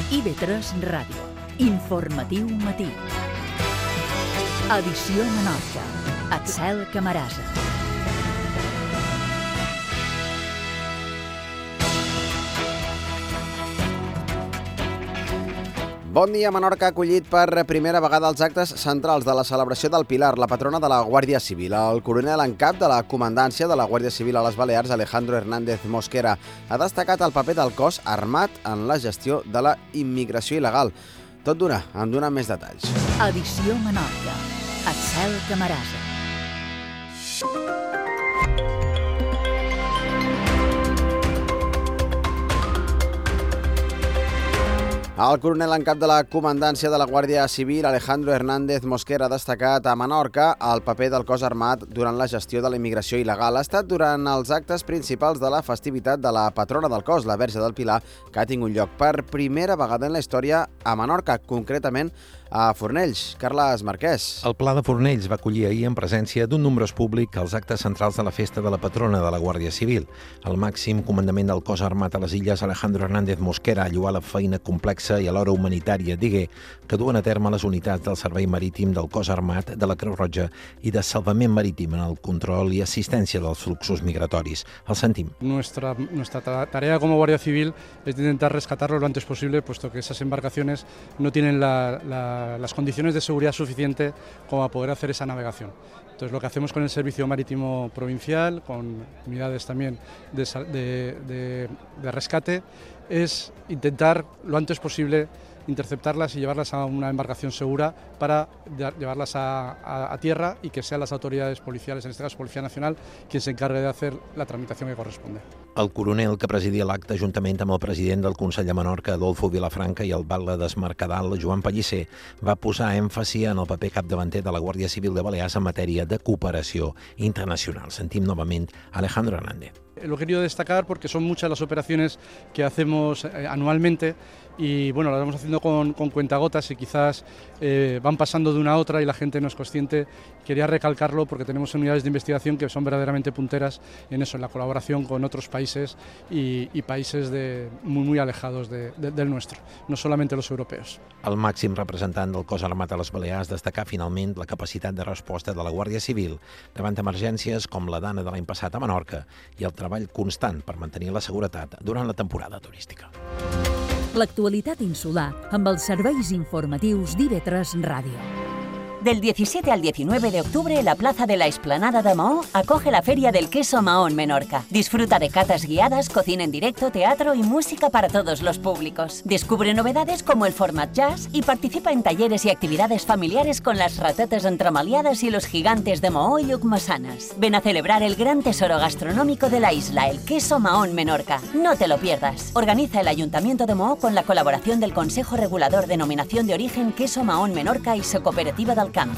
IB3 Ràdio. Informatiu matí. Edició Menorca. Axel Camarasa. Bon dia. Menorca ha acollit per primera vegada els actes centrals de la celebració del Pilar, la patrona de la Guàrdia Civil. El coronel en cap de la comandància de la Guàrdia Civil a les Balears, Alejandro Hernández Mosquera, ha destacat el paper del cos armat en la gestió de la immigració il·legal. Tot d'una, en donen més detalls. Edició Menorca. Axel Camarasa. El coronel en cap de la comandància de la Guàrdia Civil, Alejandro Hernández Mosquera, ha destacat a Menorca el paper del cos armat durant la gestió de la immigració il·legal. Ha estat durant els actes principals de la festivitat de la patrona del cos, la Verge del Pilar, que ha tingut lloc per primera vegada en la història a Menorca, concretament a Fornells. Carles Marquès. El Pla de Fornells va acollir ahir en presència d'un nombrós públic els actes centrals de la festa de la patrona de la Guàrdia Civil. El màxim comandament del cos armat a les illes, Alejandro Hernández Mosquera, lloà la feina complexa i alhora humanitària, digué, que duen a terme les unitats del Servei Marítim del Cos Armat, de la Creu Roja i de Salvament Marítim en el control y assistència dels fluxos migratoris. El sentim. Nuestra tarea como Guardia Civil es intentar rescatarlos lo antes posible, puesto que esas embarcaciones no tienen las condiciones de seguridad suficiente como para poder hacer esa navegación. Entonces, lo que hacemos con el Servicio Marítimo Provincial, con unidades también de rescate, es intentar lo antes posible interceptarlas y llevarlas a una embarcación segura para llevarlas a tierra y que sean las autoridades policiales, en este caso Policía Nacional, quien se encargue de hacer la tramitación que corresponde. El coronel, que presidia l'acte juntament amb el president del Consell de Menorca, Adolfo Vilafranca, i el batlle d'Esmercadal, Joan Pellicer, va posar èmfasi en el paper capdavanter de la Guàrdia Civil de Balears en matèria de cooperació internacional. Sentim novament Alejandro Hernández. Lo he querido destacar porque son muchas las operaciones que hacemos anualmente y bueno, las vamos haciendo con cuentagotas y quizás van pasando de una a otra y la gente no es consciente. Quería recalcarlo porque tenemos unidades de investigación que son verdaderamente punteras en eso, en la colaboración con otros países y países muy alejados del nuestro, no solamente los europeos. El màxim representant del cos armat a les Balears destacà finalment la capacitat de resposta de la Guàrdia Civil davant emergències com la d'Anna de l'any passat a Menorca i el treball constant per mantenir la seguretat durant la temporada turística. L'actualitat insular amb els serveis informatius d'IB3 Ràdio. Del 17 al 19 de octubre, la Plaza de la Explanada de Maó acoge la Feria del Queso Mahón Menorca. Disfruta de catas guiadas, cocina en directo, teatro y música para todos los públicos. Descubre novedades como el format jazz y participa en talleres y actividades familiares con las ratetes entremaliadas y los gigantes de Maó y Llucmasanas. Ven a celebrar el gran tesoro gastronómico de la isla, el Queso Mahón Menorca. No te lo pierdas. Organiza el Ayuntamiento de Maó con la colaboración del Consejo Regulador Denominación de Origen Queso Mahón Menorca i la Cooperativa del Camp.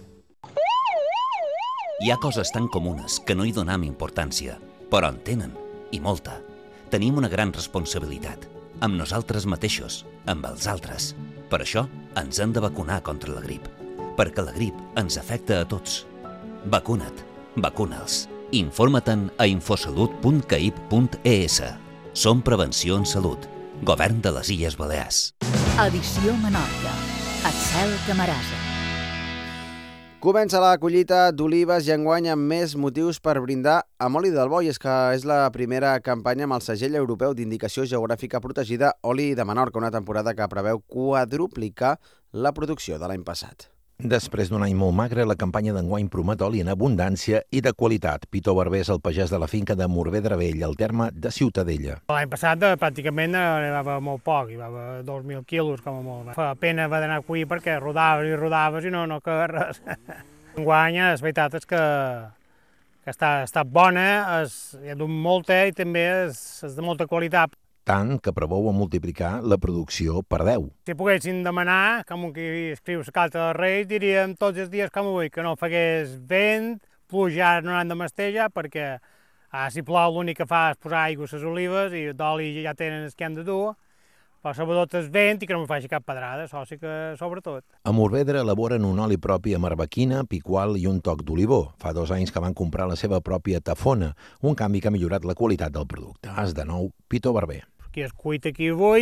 Hi ha coses tan comunes que no hi donam importància, però en tenen, i molta. Tenim una gran responsabilitat, amb nosaltres mateixos, amb els altres. Per això ens hem de vacunar contra la grip, perquè la grip ens afecta a tots. Vacuna't, vacuna'ls. Informa-te'n a infosalut.caip.es. Som Prevenció en Salut, Govern de les Illes Balears. Edició Menorca. Axel Camarasa. Comença la collita d'olives i enguany amb més motius per brindar amb oli del bo, i és que és la primera campanya amb el segell europeu d'indicació geogràfica protegida Oli de Menorca, una temporada que preveu quadruplicar la producció de l'any passat. Després d'un any molt magre, la campanya d'enguany promet oli en abundància i de qualitat. Pito Barber és el pagès de la finca de Morvedre Vell, al terme de Ciutadella. L'any passat pràcticament hi va haver molt poc, hi va haver 2.000 quilos com a molt. Fa pena va d'anar a cuir perquè rodaves i no queda res. Enguany, la veritat és que està bona, hi ha molta i també és de molta qualitat. Tant que preveu multiplicar la producció per 10. Si poguessin demanar, com que escriu la carta dels Reis, diríem tots els dies com avui, que no fagués vent, pluja no han de mastejar, perquè si plou l'únic que fa és posar aigua a les olives i d'oli ja tenen el que han de dur, però sobretot el vent i que no em faci cap pedrada, això sí que sobretot. A Morvedre elaboren un oli propi amb arbequina, piqual i un toc d'olivó. Fa 2 anys que van comprar la seva pròpia tafona, un canvi que ha millorat la qualitat del producte. Has de nou, Pito Barber. Qui es cuita aquí avui,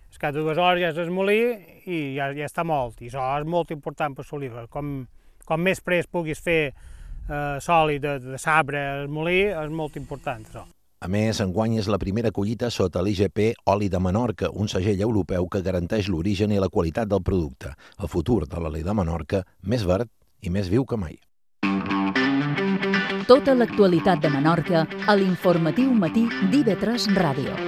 és que 2 hores ja és el molí i ja està molt, i això és molt important per l'oliva. Com més prest puguis fer sòlid de sabre al molí, és molt important, això. A més, enguany és la primera collita sota l'IGP Oli de Menorca, un segell europeu que garanteix l'origen i la qualitat del producte. El futur de l'oli de Menorca, més verd i més viu que mai. Tota l'actualitat de Menorca a l'informatiu matí d'IV3 Ràdio.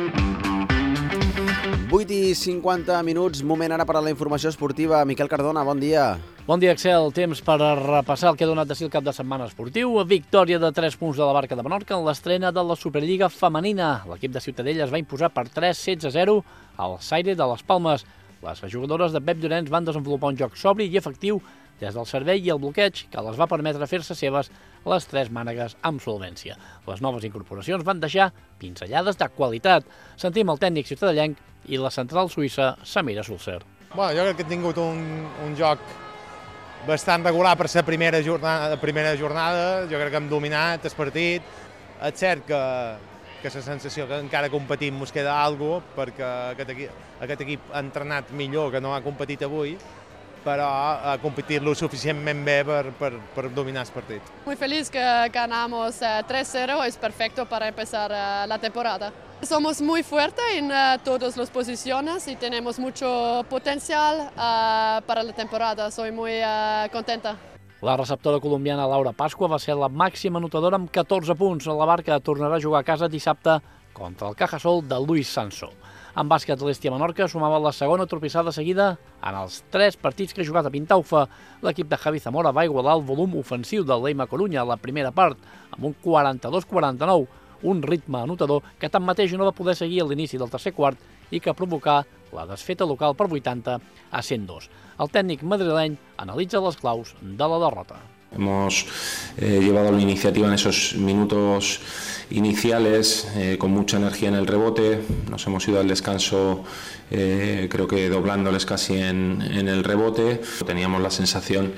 8:50, moment ara per a la informació esportiva. Miquel Cardona, bon dia. Bon dia, Axel. Temps per repassar el que ha donat de si el cap de setmana esportiu. Victòria de 3 punts de la Barca de Menorca en l'estrena de la Superliga femenina. L'equip de Ciutadella es va imposar per 3-16-0 al Saire de les Palmes. Les jugadores de Pep Llorenç van desenvolupar un joc sobri i efectiu des del servei i el bloqueig que les va permetre fer-se seves les 3 mànegues amb solvència. Les noves incorporacions van deixar pinzellades de qualitat. Sentim el tècnic ciutadellenc i la central suïssa Samira Sulcer. Jo crec que he tingut un joc bastant regular per ser primera jornada. Jo crec que hem dominat el partit. És cert que la sensació que encara competim ens queda alguna cosa, perquè aquest equip ha entrenat millor que no ha competit avui, però ha competit lo suficientment bé per dominar el partit. Muy feliz que ganamos 3-0, es perfecto para empezar la temporada. Somos muy fuertes en todas las posiciones y tenemos mucho potencial para la temporada. Soy muy contenta. La receptora colombiana Laura Pasqua va ser la màxima anotadora amb 14 punts. La Barca tornarà a jugar a casa dissabte contra el Cajasol de Luis Sanso. En bàsquet, l'Estia Menorca sumava la segona tropissada seguida en els 3 partits que ha jugat a Pintaufa. L'equip de Javi Zamora va igualar el volum ofensiu del Leima Corunya a la primera part, amb un 42-49, un ritme anotador que tanmateix no va poder seguir a l'inici del tercer quart i que provocà la desfeta local per 80-102. El tècnic madrileny analitza les claus de la derrota. Hemos llevado la iniciativa en esos minutos iniciales con mucha energía en el rebote. Nos hemos ido al descanso creo que doblándoles casi en el rebote. Teníamos la sensación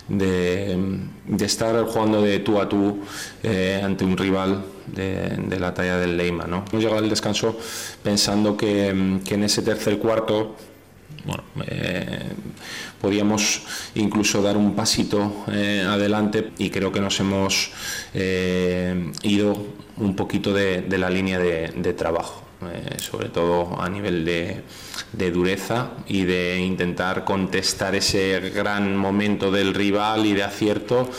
de estar jugando de tú a tú ante un rival de la talla del Leima, ¿no? Hemos llegado al descanso pensando que en ese tercer cuarto podíamos incluso dar un pasito adelante y creo que nos hemos ido un poquito de la línea de trabajo, sobre todo a nivel de dureza y de intentar contestar ese gran momento del rival y de acierto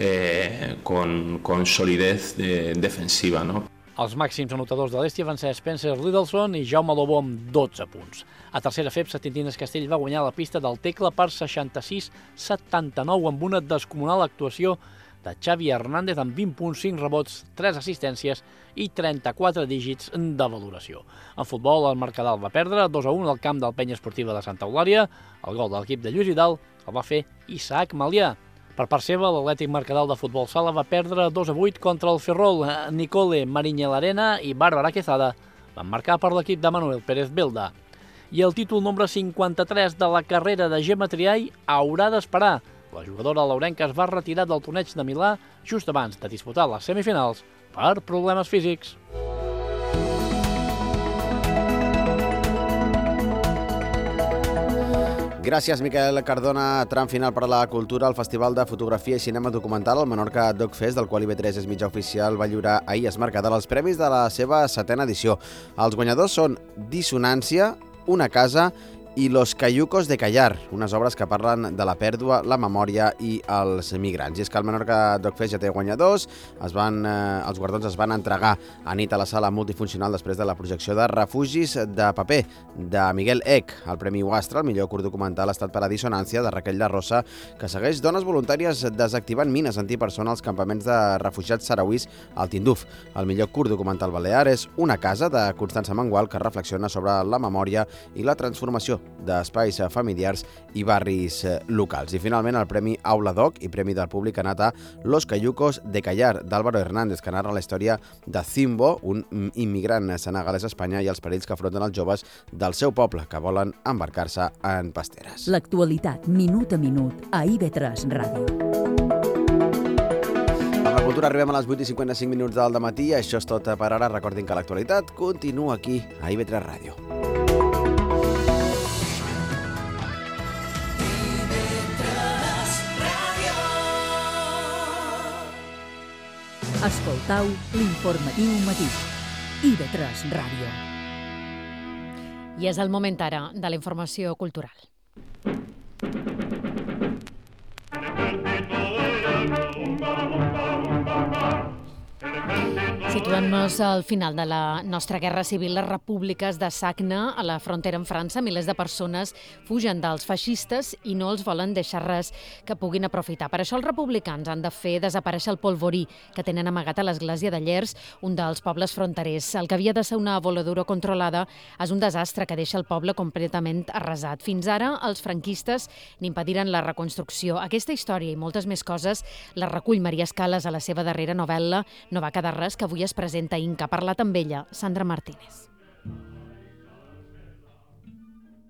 con solidez defensiva, ¿no? Els màxims anotadors de l'Estia van ser Spencer Riddleson i Jaume Lobó amb 12 punts. A tercera FEP, Setintines Castell va guanyar la pista del Tecla per 66-79 amb una descomunal actuació de Xavi Hernández amb 20 punts, 5 rebots, 3 assistències i 34 dígits de valoració. En futbol, el Mercadal va perdre 2-1 al camp del Penya Esportiva de Santa Eulària. El gol de l'equip de Lluís Vidal el va fer Isaac Malià. Per part seva, l'Atlètic Mercadal de Futbol Sala va perdre 2-8 contra el Ferrol. Nicole Mariñelarena i Bàrbara Quezada van marcar per l'equip de Manuel Pérez Belda. I el títol número 53 de la carrera de Gemma Triay haurà d'esperar. La jugadora laurenca es va retirar del torneig de Milà just abans de disputar les semifinals per problemes físics. Gràcies, Miquel Cardona. Tram final per a la cultura, el Festival de Fotografia i Cinema Documental, el Menorca Doc Fest, del qual IB3 és mitjà oficial, va lliurar ahir es Mercadal els premis de la seva 7a edició. Els guanyadors són Dissonància, Una casa i Los Cayucos de Callar, unes obres que parlen de la pèrdua, la memòria i els migrants. I és que el Menorca Doc Fest ja té guanyadors, els guardons es van entregar a nit a la sala multifuncional després de la projecció de Refugis de paper, de Miguel Eck. El Premi Huastra, el millor curt documental, ha estat per a Dissonància, de Raquel de Rosa, que segueix dones voluntàries desactivant mines antipersona als campaments de refugiats sarauís al Tinduf. El millor curt documental balear és Una casa, de Constança Mangual, que reflexiona sobre la memòria i la transformació d'espais familiars i barris locals. I finalment el Premi Aula Doc i Premi del Públic ha anat a Los Cayucos de Callar, d'Álvaro Hernández, que narra la història de Zimbo, un immigrant senegalès a Espanya, i els perills que afronten els joves del seu poble que volen embarcar-se en pasteres. L'actualitat, minut a minut, a IB3 Ràdio. Amb la cultura arribem a les 8:55 del dematí. Això és tot per ara. Recordin que l'actualitat continua aquí, a IB3 Ràdio. Escoltau l'informatiu matí. IB3 Ràdio. I és el moment ara de la informació cultural. Situant-nos al final de la nostra guerra civil, les repúbliques de Sagna, a la frontera amb França, milers de persones fugen dels feixistes i no els volen deixar res que puguin aprofitar. Per això els republicans han de fer desaparèixer el polvorí que tenen amagat a l'església de Llers, un dels pobles fronterers. El que havia de ser una voladura controlada és un desastre que deixa el poble completament arrasat. Fins ara, els franquistes n'impediren la reconstrucció. Aquesta història i moltes més coses les recull Maria Escalas a la seva darrera novel·la No va quedar res, que avui es presenta a Inca. Ha parlat amb ella, Sandra Martínez.